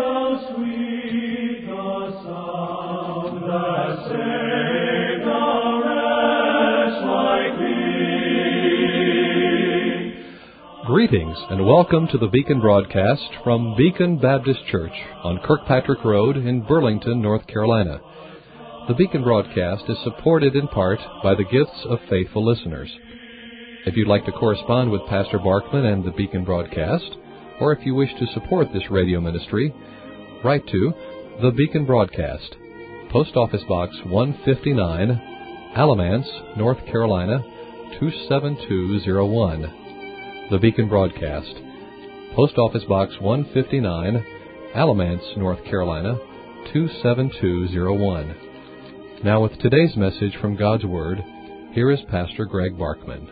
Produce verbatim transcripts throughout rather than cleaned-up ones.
how sweet the sound that saved a wretch like me. Greetings and welcome to the Beacon broadcast from Beacon Baptist Church on Kirkpatrick Road in Burlington, North Carolina. The Beacon broadcast is supported in part by the gifts of faithful listeners. If you'd like to correspond with Pastor Barkman and the Beacon broadcast, or if you wish to support this radio ministry, write to The Beacon Broadcast, Post Office Box one fifty-nine, Alamance, North Carolina, two seven two zero one. The Beacon Broadcast, Post Office Box one fifty-nine, Alamance, North Carolina, two seven two zero one. Now with today's message from God's Word, here is Pastor Greg Barkman.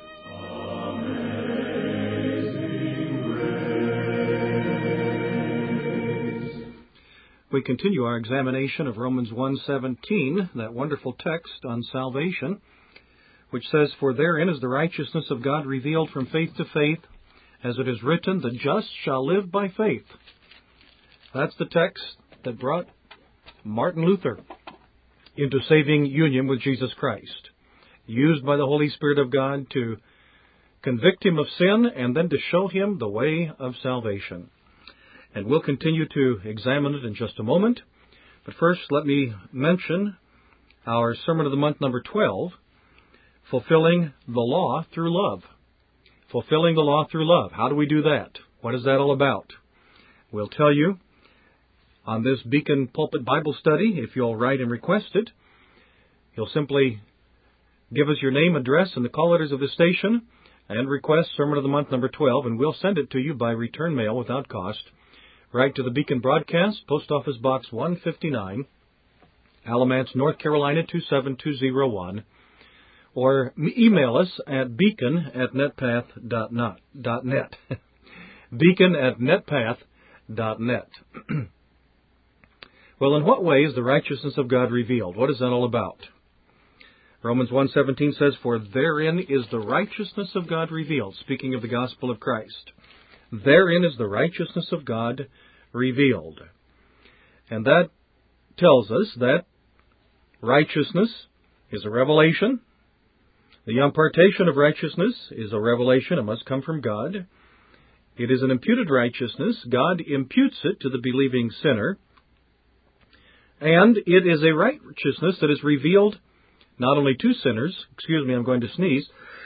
We continue our examination of Romans one seventeen, that wonderful text on salvation, which says, "For therein is the righteousness of God revealed from faith to faith, as it is written, the just shall live by faith." That's the text that brought Martin Luther into saving union with Jesus Christ, used by the Holy Spirit of God to convict him of sin and then to show him the way of salvation. And we'll continue to examine it in just a moment. But first, let me mention our Sermon of the Month, number twelve, Fulfilling the Law Through Love. Fulfilling the Law Through Love. How do we do that? What is that all about? We'll tell you on this Beacon Pulpit Bible Study. If you'll write and request it, you'll simply give us your name, address, and the call letters of the station, and request Sermon of the Month, number twelve, and we'll send it to you by return mail without cost. Write to the Beacon Broadcast, Post Office Box one fifty-nine, Alamance, North Carolina, two seven two zero one, or email us at beacon at netpath dot net. beacon at netpath dot net. Well, in what way is the righteousness of God revealed? What is that all about? Romans one seventeen says, "For therein is the righteousness of God revealed," speaking of the gospel of Christ. Therein is the righteousness of God revealed. And that tells us that righteousness is a revelation. The impartation of righteousness is a revelation. It must come from God. It is an imputed righteousness. God imputes it to the believing sinner. And it is a righteousness that is revealed not only to sinners, excuse me, I'm going to sneeze,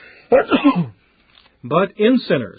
but in sinners.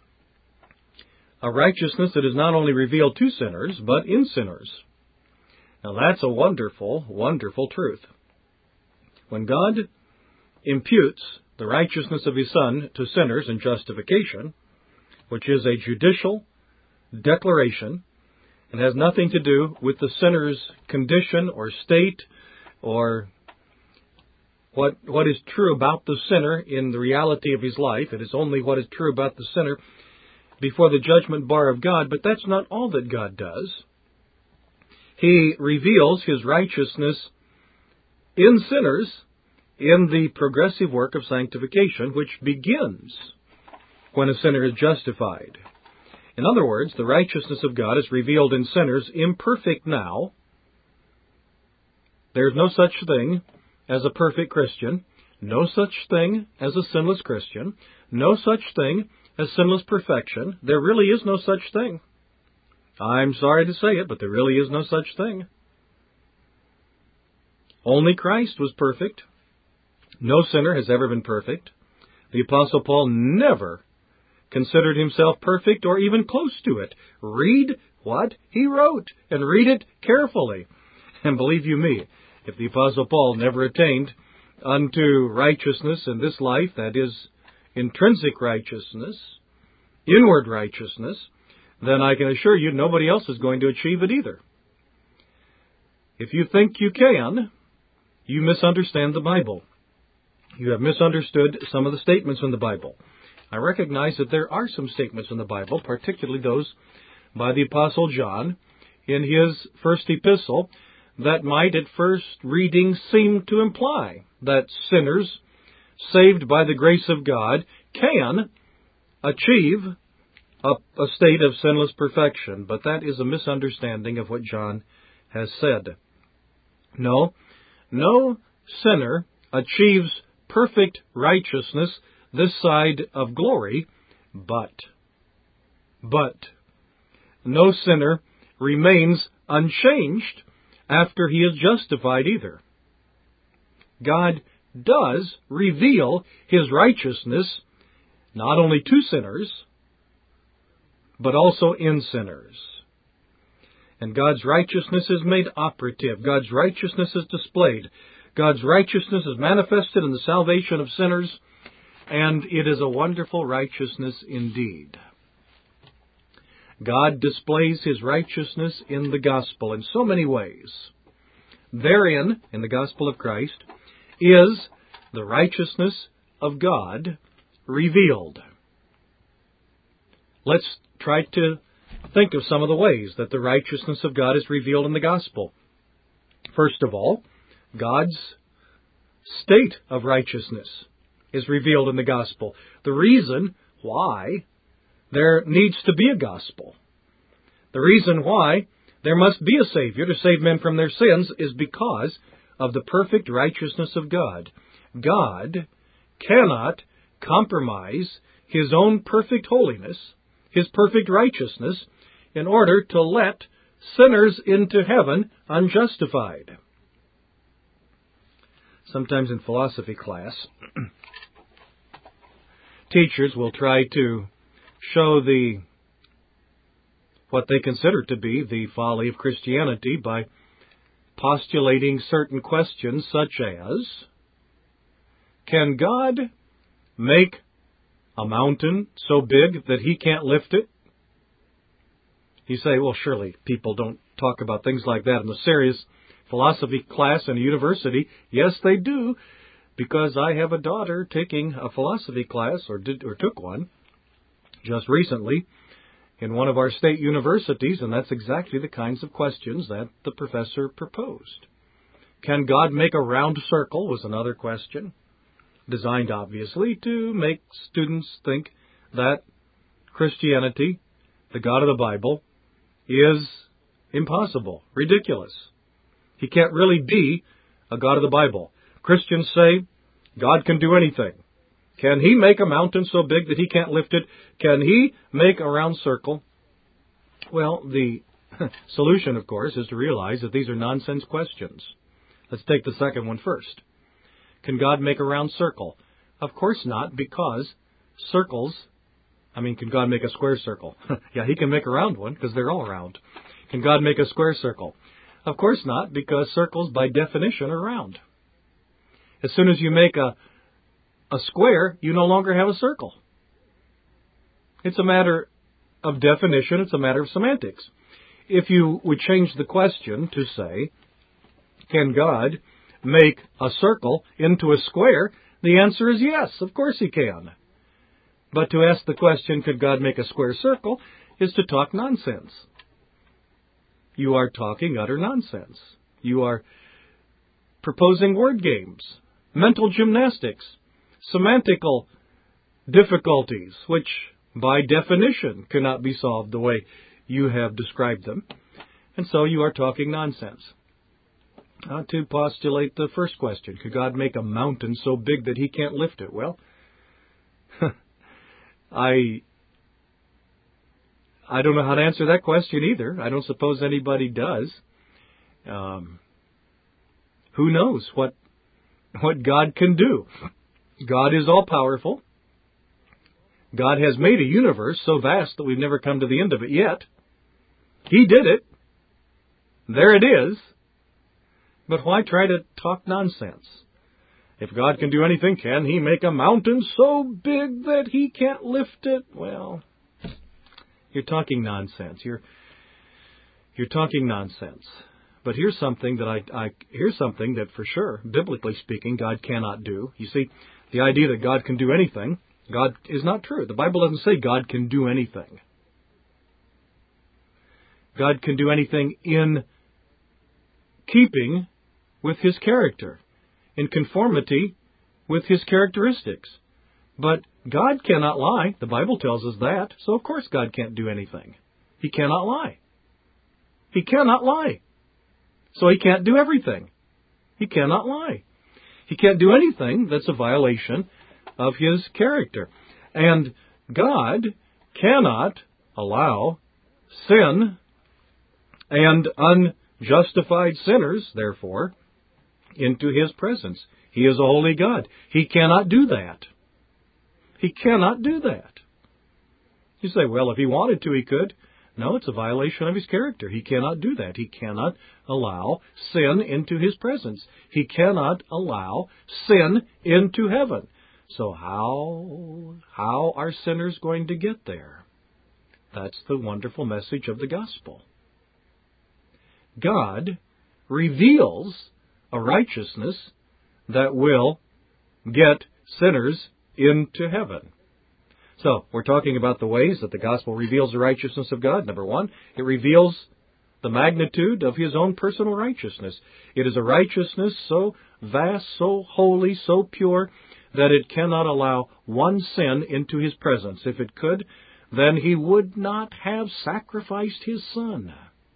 A righteousness that is not only revealed to sinners, but in sinners. Now that's a wonderful, wonderful truth. When God imputes the righteousness of His Son to sinners in justification, which is a judicial declaration, and has nothing to do with the sinner's condition or state or what what is true about the sinner in the reality of his life. It is only what is true about the sinner before the judgment bar of God, but that's not all that God does. He reveals His righteousness in sinners in the progressive work of sanctification, which begins when a sinner is justified. In other words, the righteousness of God is revealed in sinners, imperfect now. There's no such thing as a perfect Christian, no such thing as a sinless Christian, no such thing as sinless perfection. There really is no such thing. I'm sorry to say it, but there really is no such thing. Only Christ was perfect. No sinner has ever been perfect. The Apostle Paul never considered himself perfect or even close to it. Read what he wrote, and read it carefully. And believe you me, if the Apostle Paul never attained unto righteousness in this life, that is, intrinsic righteousness, inward righteousness, then I can assure you nobody else is going to achieve it either. If you think you can, you misunderstand the Bible. You have misunderstood some of the statements in the Bible. I recognize that there are some statements in the Bible, particularly those by the Apostle John in his first epistle, that might at first reading seem to imply that sinners saved by the grace of God can achieve a, a state of sinless perfection, but that is a misunderstanding of what John has said. No, no sinner achieves perfect righteousness this side of glory, but, but, no sinner remains unchanged after he is justified either. God does reveal His righteousness not only to sinners, but also in sinners. And God's righteousness is made operative. God's righteousness is displayed. God's righteousness is manifested in the salvation of sinners, and it is a wonderful righteousness indeed. God displays His righteousness in the gospel in so many ways. Therein, in the gospel of Christ, is the righteousness of God revealed. Let's try to think of some of the ways that the righteousness of God is revealed in the gospel. First of all, God's state of righteousness is revealed in the gospel. The reason why there needs to be a gospel, the reason why there must be a Savior to save men from their sins, is because of the perfect righteousness of God. God cannot compromise His own perfect holiness, His perfect righteousness, in order to let sinners into heaven unjustified. Sometimes in philosophy class, teachers will try to show the what they consider to be the folly of Christianity by postulating certain questions such as, can God make a mountain so big that He can't lift it? You say, well, surely people don't talk about things like that in a serious philosophy class in a university. Yes, they do, because I have a daughter taking a philosophy class, or did, or took one, just recently in one of our state universities, and that's exactly the kinds of questions that the professor proposed. Can God make a round circle was another question, designed obviously to make students think that Christianity, the God of the Bible, is impossible, ridiculous. He can't really be a God of the Bible. Christians say God can do anything. Can He make a mountain so big that He can't lift it? Can He make a round circle? Well, the solution, of course, is to realize that these are nonsense questions. Let's take the second one first. Can God make a round circle? Of course not, because circles, I mean, can God make a square circle? Yeah, He can make a round one, because they're all round. Can God make a square circle? Of course not, because circles, by definition, are round. As soon as you make a a square, you no longer have a circle. It's a matter of definition. It's a matter of semantics. If you would change the question to say, can God make a circle into a square? The answer is yes, of course He can. But to ask the question, could God make a square circle, is to talk nonsense. You are talking utter nonsense. You are proposing word games, mental gymnastics, semantical difficulties, which by definition cannot be solved the way you have described them. And so you are talking nonsense. Now, to postulate the first question, could God make a mountain so big that He can't lift it? Well, I I don't know how to answer that question either. I don't suppose anybody does. Um, who knows what what God can do? God is all-powerful. God has made a universe so vast that we've never come to the end of it yet. He did it. There it is. But why try to talk nonsense? If God can do anything, can He make a mountain so big that He can't lift it? Well, you're talking nonsense. You're you're talking nonsense. But here's something that I, I here's something that for sure, biblically speaking, God cannot do. You see, the idea that God can do anything, God is not true. The Bible doesn't say God can do anything. God can do anything in keeping with His character, in conformity with His characteristics. But God cannot lie. The Bible tells us that. So of course God can't do anything. He cannot lie. He cannot lie. So He can't do everything. He cannot lie. He can't do anything that's a violation of His character. And God cannot allow sin and unjustified sinners, therefore, into His presence. He is a holy God. He cannot do that. He cannot do that. You say, well, if He wanted to, He could. No, it's a violation of His character. He cannot do that. He cannot allow sin into His presence. He cannot allow sin into heaven. So how, how are sinners going to get there? That's the wonderful message of the gospel. God reveals a righteousness that will get sinners into heaven. So, we're talking about the ways that the gospel reveals the righteousness of God. Number one, it reveals the magnitude of His own personal righteousness. It is a righteousness so vast, so holy, so pure, that it cannot allow one sin into His presence. If it could, then He would not have sacrificed His Son,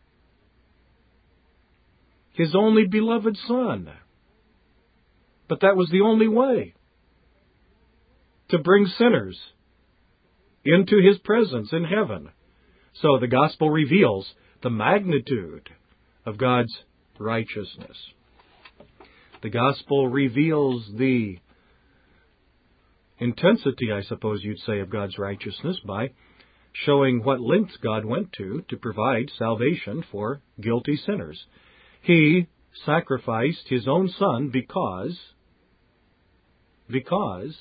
His only beloved Son. But that was the only way to bring sinners into His presence in heaven. So the gospel reveals the magnitude of God's righteousness. The gospel reveals the intensity, I suppose you'd say, of God's righteousness by showing what lengths God went to to provide salvation for guilty sinners. He sacrificed His own Son because, because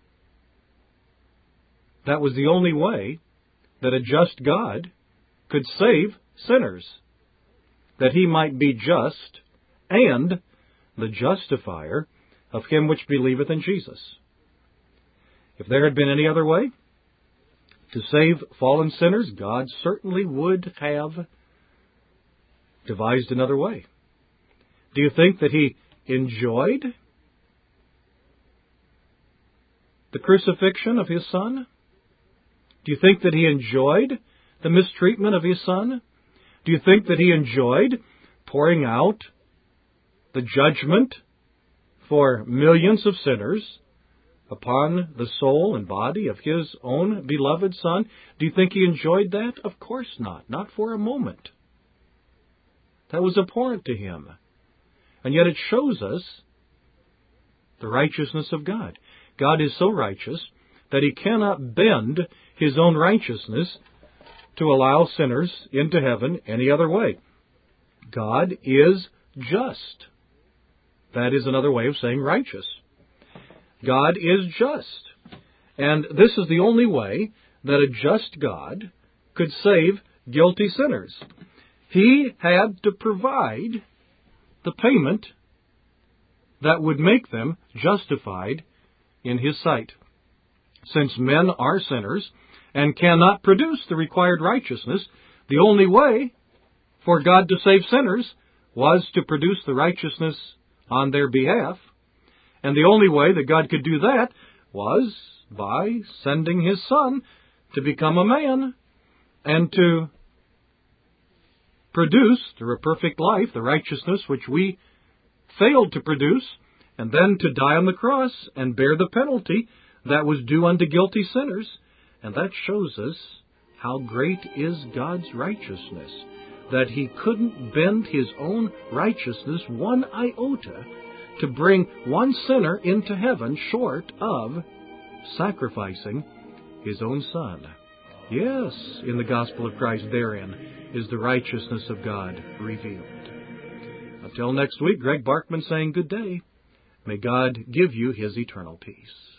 that was the only way that a just God could save sinners, that He might be just and the justifier of him which believeth in Jesus. If there had been any other way to save fallen sinners, God certainly would have devised another way. Do you think that He enjoyed the crucifixion of His Son? Do you think that He enjoyed the mistreatment of His Son? Do you think that He enjoyed pouring out the judgment for millions of sinners upon the soul and body of His own beloved Son? Do you think He enjoyed that? Of course not. Not for a moment. That was abhorrent to Him. And yet it shows us the righteousness of God. God is so righteous that He cannot bend His own righteousness to allow sinners into heaven any other way. God is just. That is another way of saying righteous. God is just. And this is the only way that a just God could save guilty sinners. He had to provide the payment that would make them justified in His sight. Since men are sinners and cannot produce the required righteousness, the only way for God to save sinners was to produce the righteousness on their behalf. And the only way that God could do that was by sending His Son to become a man and to produce through a perfect life the righteousness which we failed to produce, and then to die on the cross and bear the penalty that was due unto guilty sinners. And that shows us how great is God's righteousness, that He couldn't bend His own righteousness one iota to bring one sinner into heaven short of sacrificing His own Son. Yes, in the gospel of Christ, therein is the righteousness of God revealed. Until next week, Greg Barkman saying good day. May God give you His eternal peace.